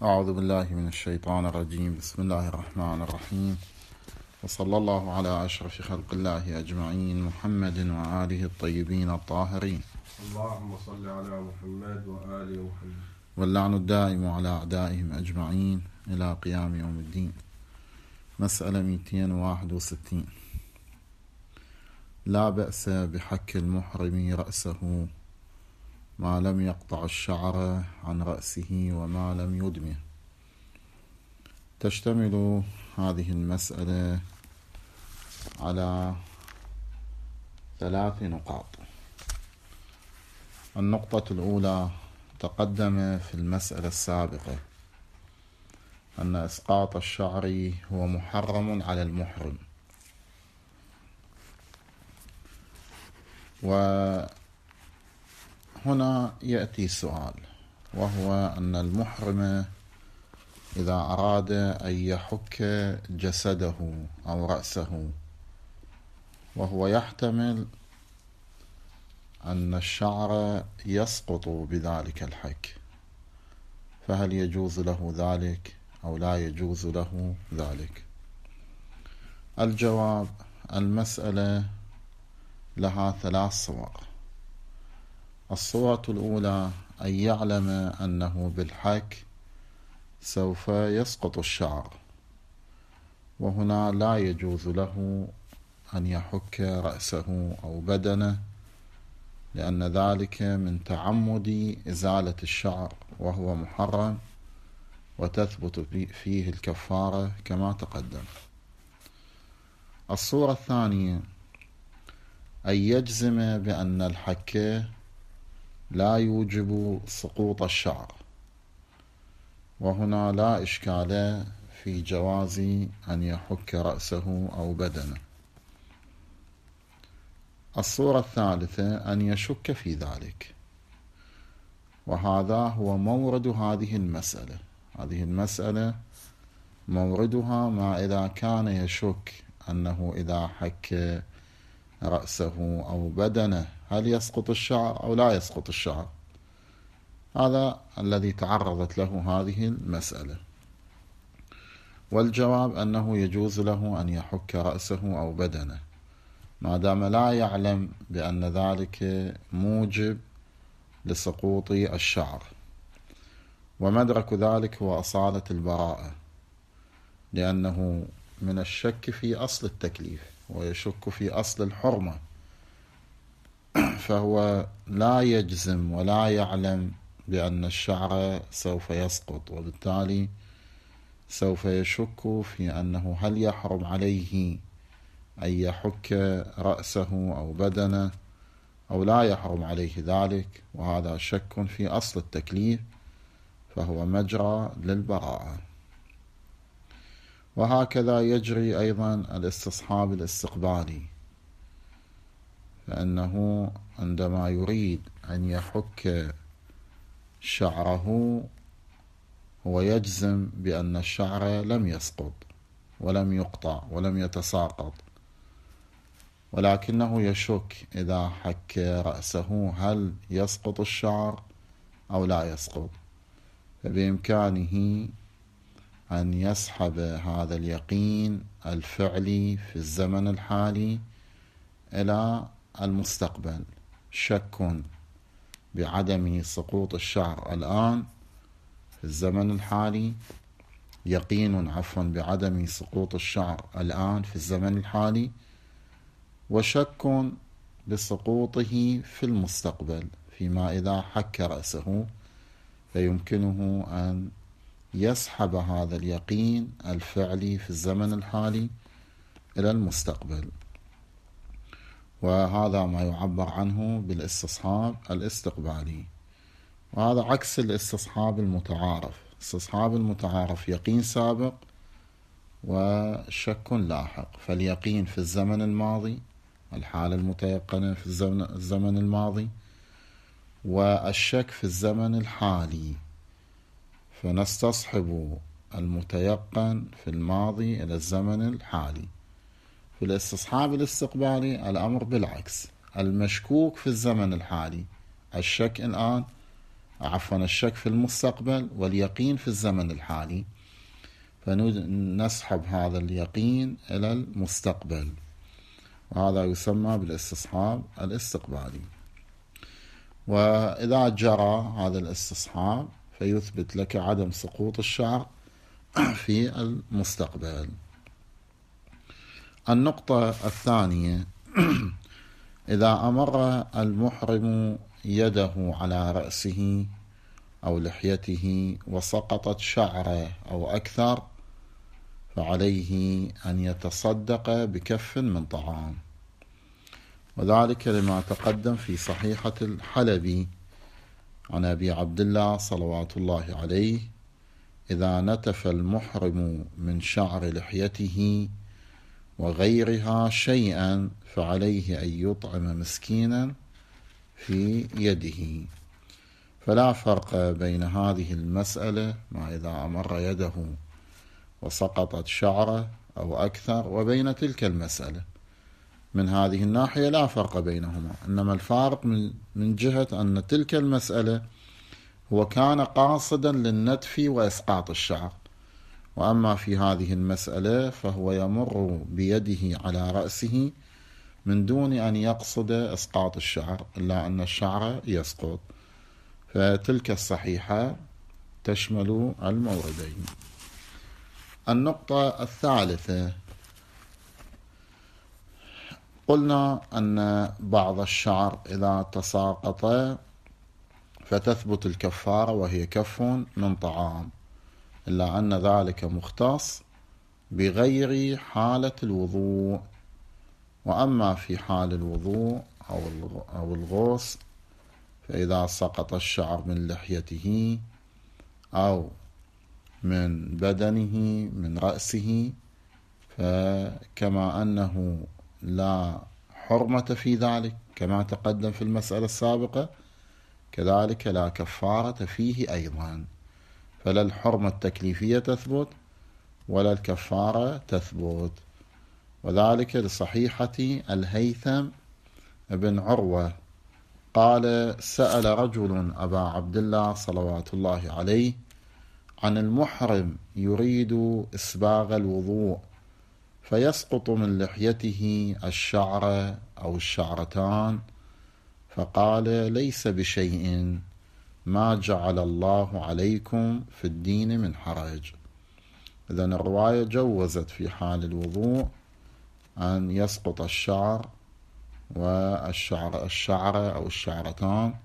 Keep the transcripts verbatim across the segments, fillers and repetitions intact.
أعوذ بالله من الشيطان الرجيم. بسم الله الرحمن الرحيم، وصلى الله على أشرف خلق الله أجمعين، محمد وآله الطيبين الطاهرين. اللهم صل على محمد وآل محمد، واللعن الدائم على أعدائهم أجمعين إلى قيام يوم الدين. مسألة مئتين وواحد وستين. لا بأس بحك المحرم رأسه ما لم يقطع الشعر عن رأسه وما لم يدمه. تشتمل هذه المسألة على ثلاث نقاط. النقطة الأولى، تقدم في المسألة السابقة أن إسقاط الشعر هو محرم على المحرم، وهنا يأتي سؤال، وهو أن المحرم إذا أراد أن يحك جسده أو رأسه وهو يحتمل أن الشعر يسقط بذلك الحك، فهل يجوز له ذلك أو لا يجوز له ذلك؟ الجواب: المسألة لها ثلاث صور. الصورة الأولى أن يعلم أنه بالحك سوف يسقط الشعر، وهنا لا يجوز له أن يحك رأسه أو بدنه، لأن ذلك من تعمد إزالة الشعر وهو محرم، وتثبت فيه الكفارة كما تقدم. الصورة الثانية أن يجزم بأن الحك لا يوجب سقوط الشعر، وهنا لا إشكال في جواز أن يحك رأسه أو بدنه. الصورة الثالثة أن يشك في ذلك، وهذا هو مورد هذه المسألة. هذه المسألة موردها ما إذا كان يشك أنه إذا حك رأسه أو بدنه هل يسقط الشعر أو لا يسقط الشعر. هذا الذي تعرضت له هذه المسألة، والجواب أنه يجوز له أن يحك رأسه أو بدنه ما دام لا يعلم بأن ذلك موجب لسقوط الشعر، ومدرك ذلك هو أصالة البراءة، لأنه من الشك في أصل التكليف ويشك في أصل الحرمة، فهو لا يجزم ولا يعلم بأن الشعر سوف يسقط، وبالتالي سوف يشك في أنه هل يحرم عليه أن يحك رأسه أو بدنه أو لا يحرم عليه ذلك، وهذا شك في أصل التكليف، فهو مجرى للبراءة. وهكذا يجري أيضا الاستصحاب الاستقبالي، فإنه عندما يريد أن يحك شعره هو يجزم بأن الشعر لم يسقط ولم يقطع ولم يتساقط، ولكنه يشك إذا حك رأسه هل يسقط الشعر أو لا يسقط، فبإمكانه أن يسحب هذا اليقين الفعلي في الزمن الحالي إلى المستقبل. شك بعدم سقوط الشعر الآن في الزمن الحالي، يقين عفوا بعدم سقوط الشعر الآن في الزمن الحالي، وشك بسقوطه في المستقبل فيما إذا حك رأسه، فيمكنه أن يسحب هذا اليقين الفعلي في الزمن الحالي إلى المستقبل، وهذا ما يعبر عنه بالاستصحاب الاستقبالي. وهذا عكس الاستصحاب المتعارف. الاستصحاب المتعارف يقين سابق وشك لاحق، فاليقين في الزمن الماضي، الحالة المتيقنة في الزمن الماضي، والشك في الزمن الحالي، فنستصحب المتيقن في الماضي إلى الزمن الحالي. في الاستصحاب الاستقبالي الأمر بالعكس، المشكوك في الزمن الحالي، الشك الآن عفوا الشك في المستقبل واليقين في الزمن الحالي، فنسحب هذا اليقين إلى المستقبل، وهذا يسمى بالاستصحاب الاستقبالي. وإذا جرى هذا الاستصحاب فيثبت لك عدم سقوط الشعر في المستقبل. النقطة الثانية: إذا أمر المحرم يده على رأسه أو لحيته وسقطت شعرة أو أكثر، فعليه أن يتصدق بكف من طعام، وذلك لما تقدم في صحيحة الحلبي عن أبي عبد الله صلوات الله عليه: إذا نتف المحرم من شعر لحيته وغيرها شيئا فعليه أن يطعم مسكينا في يده. فلا فرق بين هذه المسألة ما إذا أمر يده وسقطت شعره أو أكثر وبين تلك المسألة. من هذه الناحية لا فرق بينهما، إنما الفارق من جهة أن تلك المسألة هو كان قاصدا للنتف وإسقاط الشعر، وأما في هذه المسألة فهو يمر بيده على رأسه من دون أن يقصد إسقاط الشعر، إلا أن الشعر يسقط، فتلك الصحيحة تشمل الموردين. النقطة الثالثة: قلنا أن بعض الشعر إذا تساقط فتثبت الكفارة وهي كف من طعام، إلا أن ذلك مختص بغير حالة الوضوء. وأما في حال الوضوء أو الغسل فإذا سقط الشعر من لحيته أو من بدنه من رأسه، فكما أنه لا حرمة في ذلك كما تقدم في المسألة السابقة، كذلك لا كفارة فيه أيضا، فلا الحرمة التكليفية تثبت ولا الكفارة تثبت. وذلك لصحيحة الهيثم بن عروة قال: سأل رجل أبا عبد الله صلوات الله عليه عن المحرم يريد إسباغ الوضوء فيسقط من لحيته الشعر أو الشعرتان، فقال: ليس بشيء، ما جعل الله عليكم في الدين من حرج. إذن الرواية جوزت في حال الوضوء أن يسقط الشعر والشعر الشعر أو الشعرتان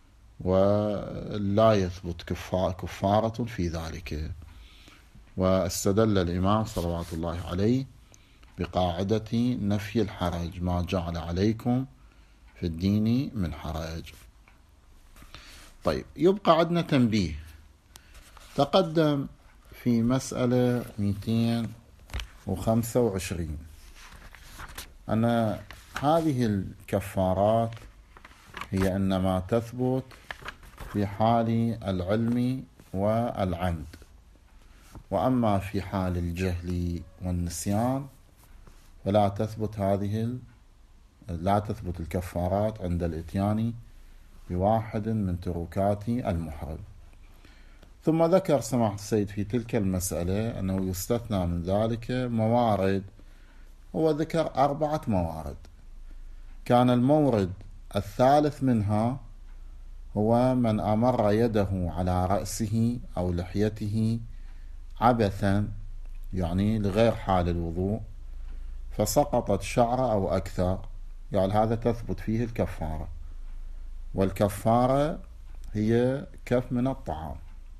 ولا يثبت كفارة في ذلك. واستدل الإمام صلوات الله عليه بقاعدة نفي الحرج: ما جعل عليكم في الدين من حرج. طيب، يبقى عندنا تنبيه. تقدم في مسألة مئتين وخمسة وعشرين أن هذه الكفارات هي إنما تثبت في حال العلم والعمد، وأما في حال الجهل والنسيان فلا تثبت هذه لا تثبت الكفارات عند الإتيان بواحد من تركات المحرم. ثم ذكر سماحة السيد في تلك المسألة أنه يستثنى من ذلك موارد، هو ذكر أربعة موارد. كان المورد الثالث منها هو من أمر يده على رأسه أو لحيته عبثا، يعني لغير حال الوضوء، فسقطت شعرة أو أكثر، يعني هذا تثبت فيه الكفارة، والكفارة هي كف من الطعام.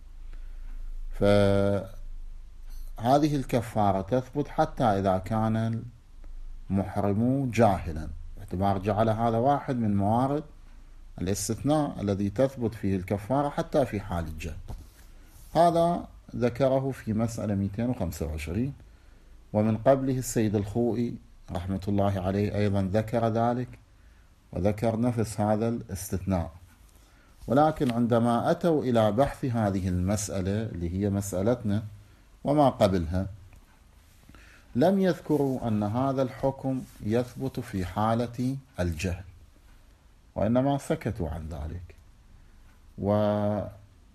فهذه الكفارة تثبت حتى إذا كان المحرم جاهلا، باعتبار جعل هذا واحد من موارد الاستثناء الذي تثبت فيه الكفارة حتى في حال الجهل. هذا ذكره في مسألة مئتين وخمسة وعشرين، ومن قبله السيد الخوئي رحمة الله عليه أيضا ذكر ذلك، وذكر نفس هذا الاستثناء. ولكن عندما أتوا إلى بحث هذه المسألة اللي هي مسألتنا وما قبلها، لم يذكروا أن هذا الحكم يثبت في حالة الجهل، وإنما سكتوا عن ذلك. ولعل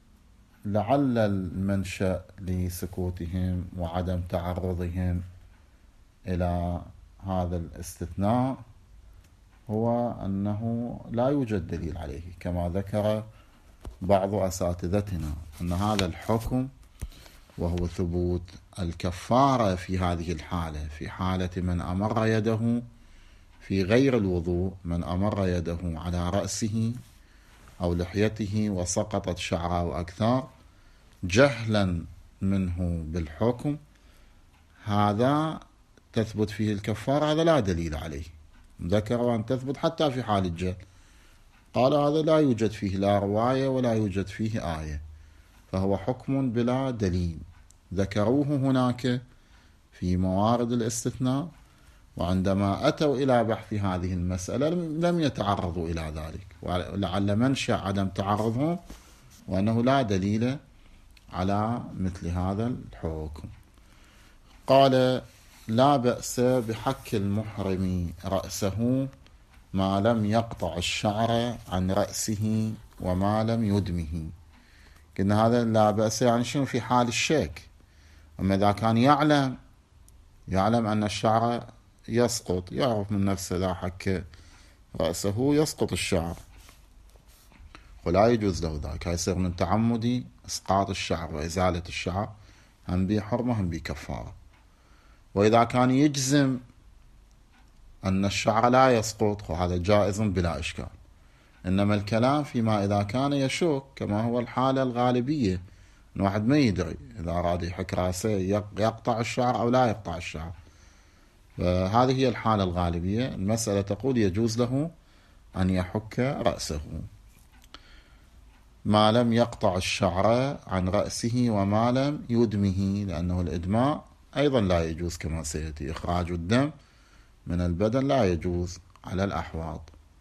المنشأ لسكوتهم وعدم تعرضهم إلى هذا الاستثناء هو أنه لا يوجد دليل عليه، كما ذكر بعض أساتذتنا أن هذا الحكم وهو ثبوت الكفارة في هذه الحالة، في حالة من أمر يده في غير الوضوء، من أمر يده على رأسه أو لحيته وسقطت شعره أو أكثر جهلا منه بالحكم، هذا تثبت فيه الكفارة، هذا لا دليل عليه. ذكروا أن تثبت حتى في حال الجهل، قال هذا لا يوجد فيه لا رواية ولا يوجد فيه آية، فهو حكم بلا دليل. ذكروه هناك في موارد الاستثناء، وعندما أتوا إلى بحث هذه المسألة لم يتعرضوا إلى ذلك، ولعل منشأ عدم تعرضهم وأنه لا دليل على مثل هذا الحكم. قال لا بأس بحك المحرم رأسه ما لم يقطع الشعر عن رأسه وما لم يدمه. قلنا هذا لا بأس يعني شنو؟ في حال الشك. أما إذا كان يعلم يعلم أن الشعر يسقط، يعرف من نفسه إذا حك رأسه يسقط الشعر ولا يجوز له ذلك، يصير من تعمدي إسقاط الشعر وإزالة الشعر، هم بي حرمة هم بي كفارة. وإذا كان يجزم أن الشعر لا يسقط وهذا جائز بلا إشكال. إنما الكلام فيما إذا كان يشك، كما هو الحالة الغالبية، أن واحد ما يدري إذا أراد يحك رأسه يقطع الشعر أو لا يقطع الشعر، فهذه هي الحالة الغالبية. المسألة تقول يجوز له أن يحك رأسه ما لم يقطع الشعر عن رأسه وما لم يدمه، لأنه الإدماء أيضا لا يجوز كما سيأتي، إخراج الدم من البدن لا يجوز على الأحواض،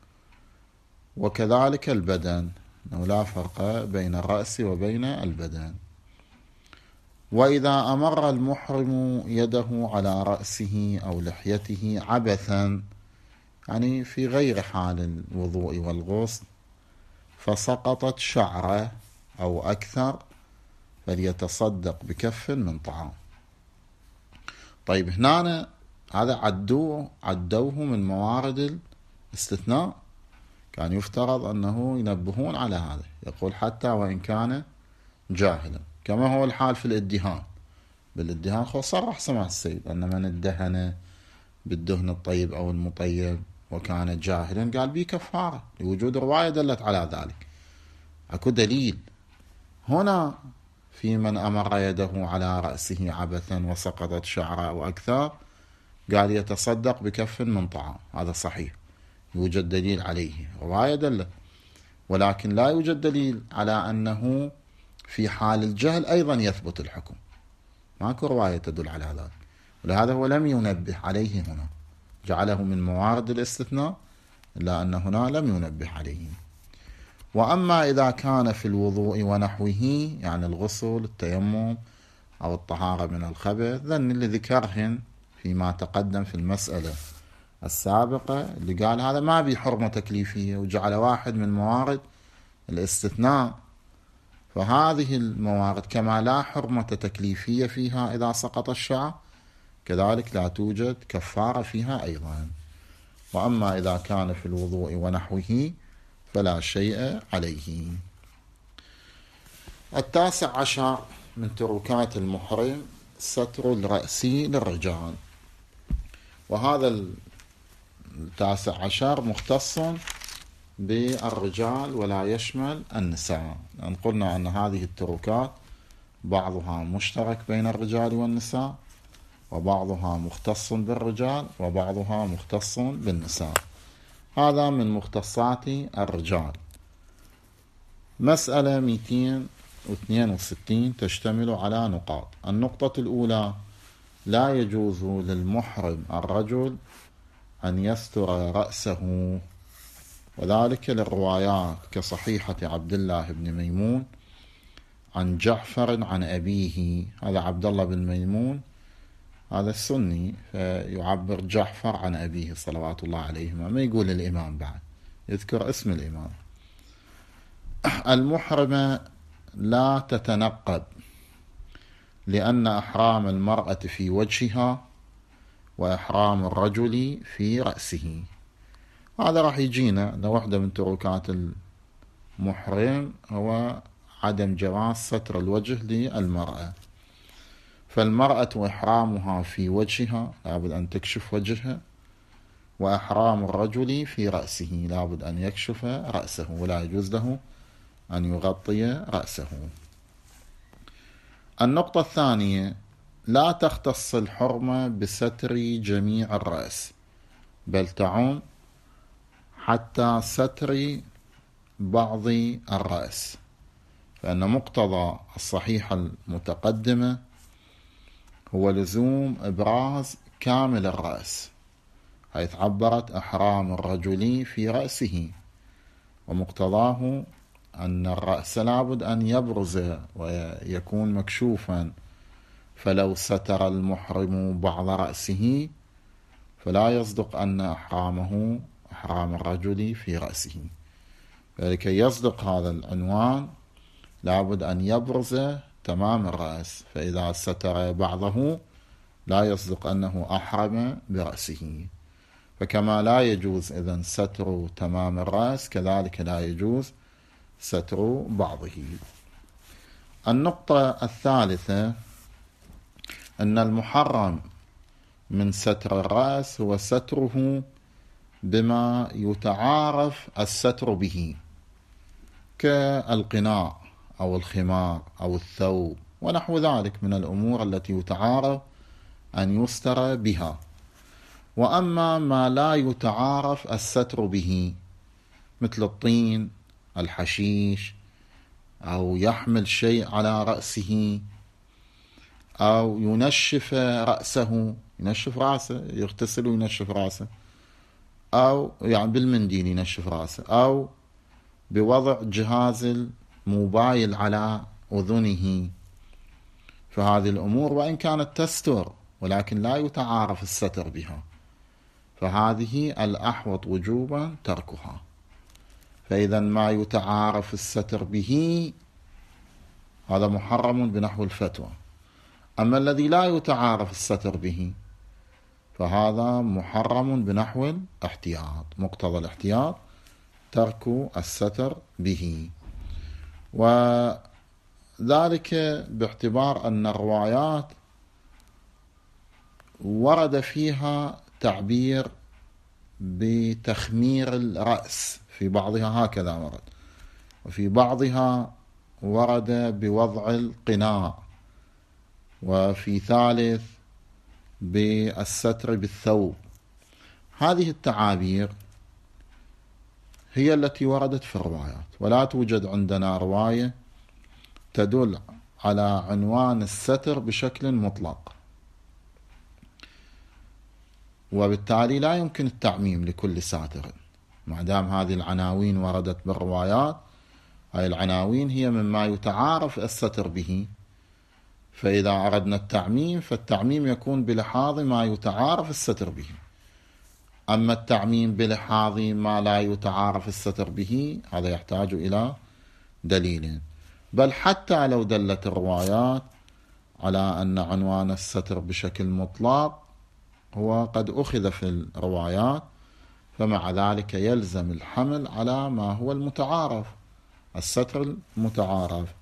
وكذلك البدن، أنه لا فرق بين الرأس وبين البدن. وإذا أمر المحرم يده على رأسه أو لحيته عبثا، يعني في غير حال الوضوء والغسل، فسقطت شعره أو أكثر، فليتصدق بكف من طعام. طيب هنا هذا عدوه عدوه من موارد الاستثناء، كان يفترض أنه ينبهون على هذا، يقول حتى وإن كان جاهلا، كما هو الحال في الادهان. بالادهان خو صرح سمع السيد أن من ادهن بالدهن الطيب أو المطيب وكان جاهلا قال بي كفارة، لوجود رواية دلت على ذلك، أكو دليل. هنا في من أمر يده على رأسه عبثا وسقطت شعره أو أكثر قال يتصدق بكف من طعام، هذا صحيح، يوجد دليل عليه، رواية دلت، ولكن لا يوجد دليل على أنه في حال الجهل أيضا يثبت الحكم، ماكو رواية تدل على ذلك، ولهذا هو لم ينبه عليه هنا، جعله من موارد الاستثناء، إلا أن هنا لم ينبه عليه. وأما إذا كان في الوضوء ونحوه، يعني الغسل، التيمم أو الطهارة من الخبث، ذن اللي ذكرهن فيما تقدم في المسألة السابقة، اللي قال هذا ما بي حرمة تكليفية وجعل واحد من موارد الاستثناء، فهذه الموارد كما لا حرمة تكليفية فيها إذا سقط الشعر، كذلك لا توجد كفارة فيها أيضا. وأما إذا كان في الوضوء ونحوه فلا شيء عليه. التاسع عشر من تركات المحرم ستر الرأس للرجال، وهذا التاسع عشر مختص بالرجال ولا يشمل النساء، لأن قلنا أن هذه التركات بعضها مشترك بين الرجال والنساء، وبعضها مختص بالرجال وبعضها مختص بالنساء. هذا من مختصات الرجال. مسألة مئتين واثنين وستين تشتمل على نقاط. النقطة الأولى: لا يجوز للمحرم الرجل أن يستر رأسه، وذلك للروايات كصحيحة عبد الله بن ميمون عن جعفر عن أبيه. هذا عبد الله بن ميمون هذا السني، فيعبر جعفر عن أبيه صلوات الله عليهما، ما يقول الإمام بعد، يذكر اسم الإمام. المحرمة لا تتنقب، لأن إحرام المرأة في وجهها وإحرام الرجل في رأسه. هذا راح يجينا لوحدة من تركات المحرم هو عدم جواز ستر الوجه للمرأة. فالمرأة إحرامها في وجهها لابد أن تكشف وجهها، وإحرام الرجل في رأسه لابد أن يكشف رأسه، ولا يجوز له أن يغطي رأسه. النقطة الثانية، لا تختص الحرمة بستر جميع الرأس، بل تعم حتى ستر بعض الرأس، فإن مقتضى الصحيحة المتقدمة هو لزوم إبراز كامل الرأس، حيث عبرت إحرام الرجل في رأسه، ومقتضاه أن الرأس لابد أن يبرز ويكون مكشوفا، فلو ستر المحرم بعض رأسه فلا يصدق أن إحرامه إحرام الرجل في رأسه. فلكي يصدق هذا العنوان لابد أن يبرز تمام الرأس، فإذا ستر بعضه لا يصدق أنه أحرم برأسه. فكما لا يجوز إذن ستر تمام الرأس، كذلك لا يجوز ستر بعضه. النقطة الثالثة، أن المحرم من ستر الرأس هو ستره بما يتعارف الستر به، كالقناع أو الخمار أو الثوب ونحو ذلك من الأمور التي يتعارف أن يستر بها. وأما ما لا يتعارف الستر به مثل الطين، الحشيش، أو يحمل شيء على رأسه، أو ينشف رأسه، ينشف رأسه، يغتسل وينشف رأسه، أو يعني بالمنديل ينشف رأسه، أو بوضع جهاز الموبايل على أذنه، فهذه الأمور وإن كانت تستر ولكن لا يتعارف الستر بها، فهذه الأحوط وجوبا تركها. فإذا ما يتعارف الستر به هذا محرم بنحو الفتوى، أما الذي لا يتعارف الستر به فهذا محرم بنحو الاحتياط، مقتضى الاحتياط ترك الستر به. وذلك باعتبار أن الروايات ورد فيها تعبير بتخمير الرأس، في بعضها هكذا ورد، وفي بعضها ورد بوضع القناع، وفي ثالث بالستر بالثوب. هذه التعابير هي التي وردت في الروايات، ولا توجد عندنا رواية تدل على عنوان الستر بشكل مطلق، وبالتالي لا يمكن التعميم لكل ساتر ما دام هذه العناوين وردت بالروايات. هذه العناوين هي مما يتعارف الستر به، فإذا أردنا التعميم فالتعميم يكون بلحاظ ما يتعارف الستر به. أما التعميم بلحاظ ما لا يتعارف الستر به هذا يحتاج إلى دليل. بل حتى لو دلت الروايات على أن عنوان الستر بشكل مطلق هو قد أخذ في الروايات، فمع ذلك يلزم الحمل على ما هو المتعارف، الستر المتعارف،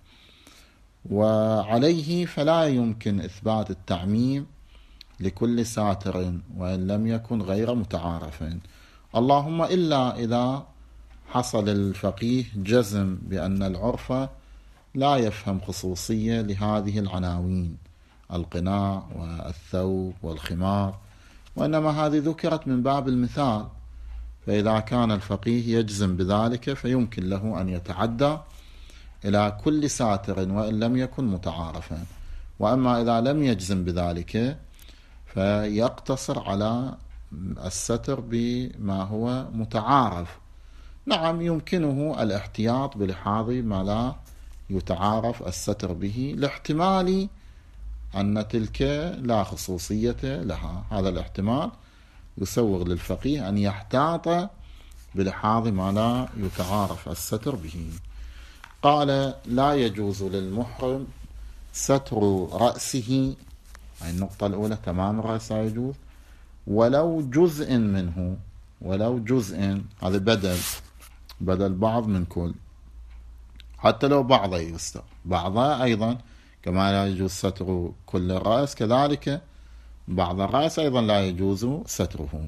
وعليه فلا يمكن إثبات التعميم لكل ساتر وإن لم يكن غير متعارف، اللهم إلا إذا حصل الفقيه جزم بأن العرف لا يفهم خصوصية لهذه العناوين، القناع والثوب والخمار، وإنما هذه ذكرت من باب المثال، فإذا كان الفقيه يجزم بذلك فيمكن له أن يتعدى إلى كل ساتر وإن لم يكن متعارفا. وأما إذا لم يجزم بذلك فيقتصر على الستر بما هو متعارف. نعم يمكنه الاحتياط بلحاظ ما لا يتعارف الستر به لاحتمال أن تلك لا خصوصية لها. هذا الاحتمال يسوغ للفقيه أن يحتاط بلحاظ ما لا يتعارف الستر به. قال لا يجوز للمحرم ستر رأسه، هاي النقطة الأولى، تمام الرأس لا يجوز، ولو جزء منه، ولو جزء، هذا بدل بدل بعض من كل، حتى لو بعضه يستر، بعضه أيضا كما لا يجوز ستر كل الرأس، كذلك بعض الرأس أيضا لا يجوز ستره.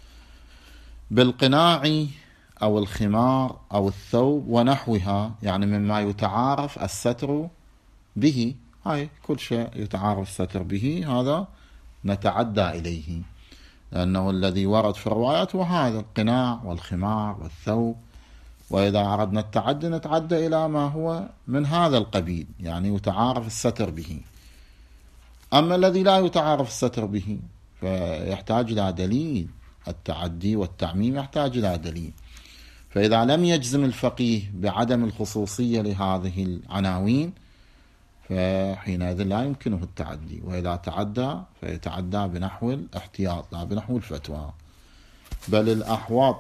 بالقناع أو الخمار أو الثوب ونحوها، يعني مما يتعارف الستر به، هاي كل شيء يتعارف الستر به هذا نتعدى إليه، لأنه الذي ورد في الروايات هو هذا القناع والخمار والثوب، وإذا أردنا التعدي نتعدى إلى ما هو من هذا القبيل، يعني يتعارف الستر به. أما الذي لا يتعارف الستر به فيحتاج إلى دليل، التعدي والتعميم يحتاج إلى دليل. فإذا لم يجزم الفقيه بعدم الخصوصية لهذه العناوين فحينئذ لا يمكنه التعدي، وإذا تعدى فيتعدى بنحو الاحتياط لا بنحو الفتوى. بل الأحوط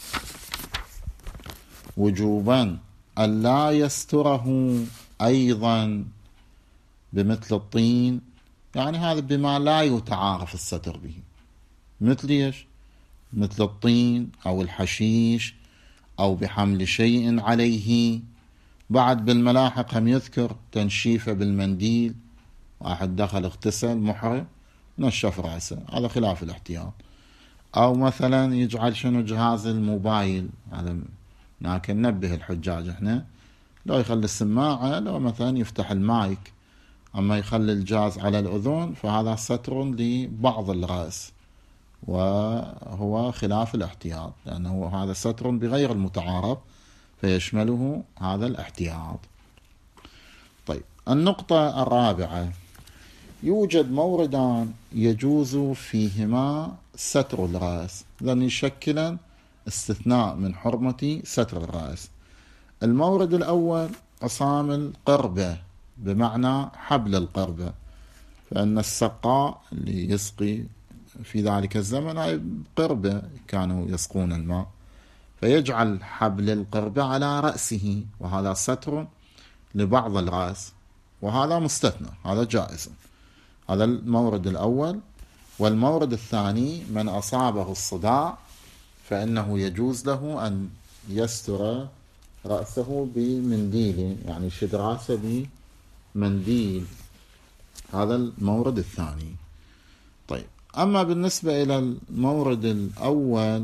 وجوبا أن لا يستره أيضا بمثل الطين، يعني هذا بما لا يتعارف الستر به، مثل ايش؟ مثل الطين أو الحشيش أو بحمل شيء عليه. بعد بالملاحق هم يذكر تنشيفه بالمنديل، واحد دخل اغتسل محرم نشف رأسه، هذا خلاف الاحتياط. أو مثلا يجعل شنو جهاز الموبايل، هذا لكن ننبه الحجاج احنا لو يخلي السماعة، لو مثلا يفتح المايك، أما يخلي الجهاز على الأذن فهذا ستر لبعض الرأس، وهو خلاف الاحتياط، لأنه هذا ستر بغير المتعارف فيشمله هذا الاحتياط. طيب، النقطة الرابعة، يوجد موردان يجوز فيهما ستر الرأس، لأن يشكلا استثناء من حرمة ستر الرأس. المورد الأول عصام القربة، بمعنى حبل القربة، فإن السقاء اللي يسقي في ذلك الزمن هاي قربة كانوا يسقون الماء، فيجعل حبل القربة على رأسه، وهذا ستر لبعض الرأس، وهذا مستثنى، هذا جائز. هذا المورد الأول. والمورد الثاني، من أصابه الصداع فإنه يجوز له أن يستر رأسه بمنديل، يعني يشد رأسه بمنديل، هذا المورد الثاني. طيب، أما بالنسبة إلى المورد الأول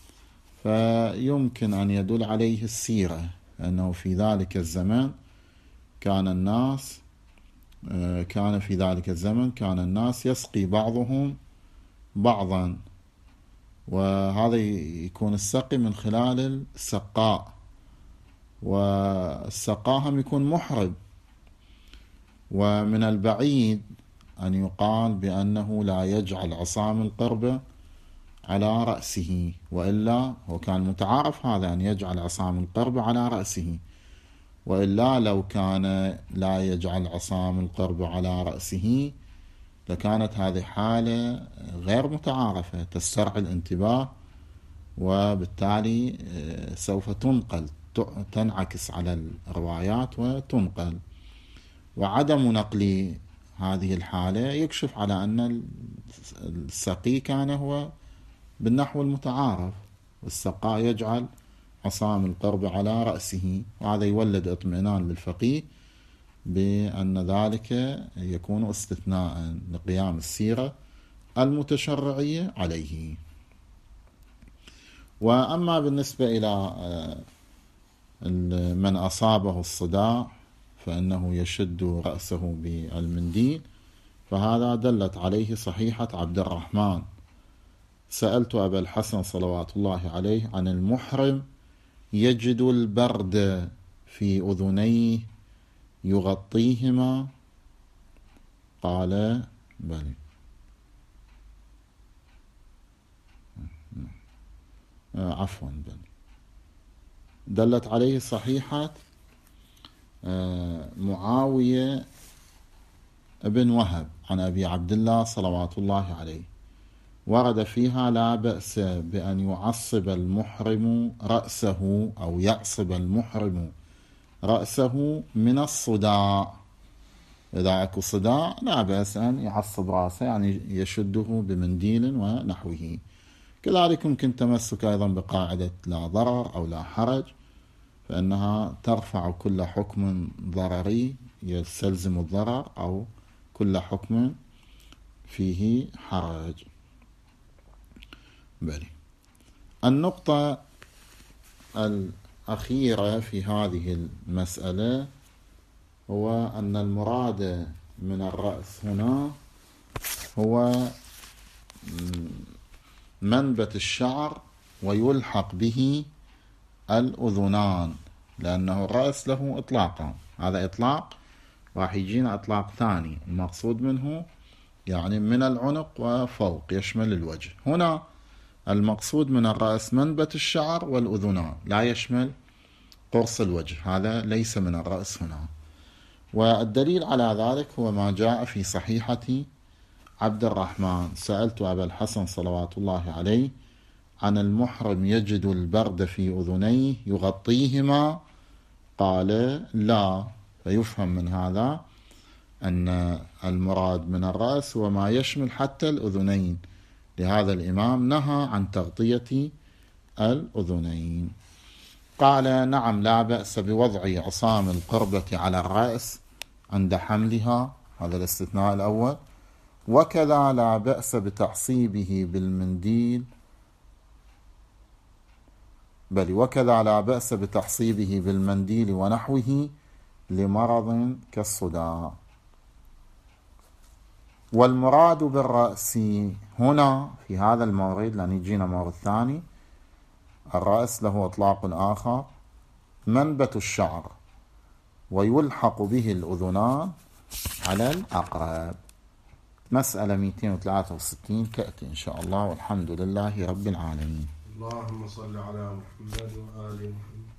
فيمكن أن يدل عليه السيرة، أنه في ذلك الزمن كان الناس كان في ذلك الزمن كان الناس يسقي بعضهم بعضا، وهذا يكون السقي من خلال السقاء، والسقاء هم يكون محرم. ومن البعيد أن يقال بأنه لا يجعل عصام القربة على رأسه، وإلا هو كان متعارف هذا أن يجعل عصام القربة على رأسه، وإلا لو كان لا يجعل عصام القربة على رأسه لكانت هذه حالة غير متعارفة تسترعي الانتباه، وبالتالي سوف تنقل تنعكس على الروايات وتنقل. وعدم نقل هذه الحالة يكشف على أن السقي كان هو بالنحو المتعارف، والسقاء يجعل عصام القربة على رأسه، وهذا يولد اطمئنان للفقيه بأن ذلك يكون استثناء لقيام السيرة المتشرعية عليه. وأما بالنسبة إلى من أصابه الصداع فإنه يشد رأسه بالمنديل، فهذا دلت عليه صحيحة عبد الرحمن: سألت أبا الحسن صلوات الله عليه عن المحرم يجد البرد في أذنيه يغطيهما، قال بلى. آه عفوا بلى. دلت عليه صحيحة آه معاوية ابن وهب عن أبي عبد الله صلوات الله عليه، ورد فيها لا بأس بأن يعصب المحرم رأسه، أو يعصب المحرم رأسه من الصداع. إذا أكو صداع لا بأس أن يعصب رأسه، يعني يشده بمنديل ونحوه. كذلك يمكن تمسك أيضا بقاعدة لا ضرر أو لا حرج، فإنها ترفع كل حكم ضرري يستلزم الضرر أو كل حكم فيه حرج. بلي. النقطة الأخيرة في هذه المسألة هو أن المراد من الرأس هنا هو منبت الشعر ويلحق به الأذنان، لأنه الرأس له إطلاقا، هذا إطلاق راح يجينا إطلاق ثاني، المقصود منه يعني من العنق وفوق يشمل الوجه. هنا المقصود من الرأس منبت الشعر والأذنان، لا يشمل قرص الوجه، هذا ليس من الرأس هنا. والدليل على ذلك هو ما جاء في صحيحة عبد الرحمن: سألت أبا الحسن صلوات الله عليه عن المحرم يجد البرد في أذنيه يغطيهما، قال لا. فيفهم من هذا أن المراد من الرأس هو ما يشمل حتى الأذنين، لهذا الإمام نهى عن تغطية الأذنين. قال نعم لا بأس بوضع عصام القربة على الرأس عند حملها، هذا الاستثناء الأول. وكذا لا بأس بتعصيبه بالمنديل، بل وكذا لا بأس بتعصيبه بالمنديل ونحوه لمرض كالصداع. والمراد بالرأس هنا في هذا المورد، لأن يجينا مورد ثاني، الرأس له إطلاق آخر، منبت الشعر ويلحق به الأذنان على الأقرب. مسألة مئتين وثلاثة وستين تأتي إن شاء الله، والحمد لله رب العالمين. اللهم صل على محمد وآل محمد.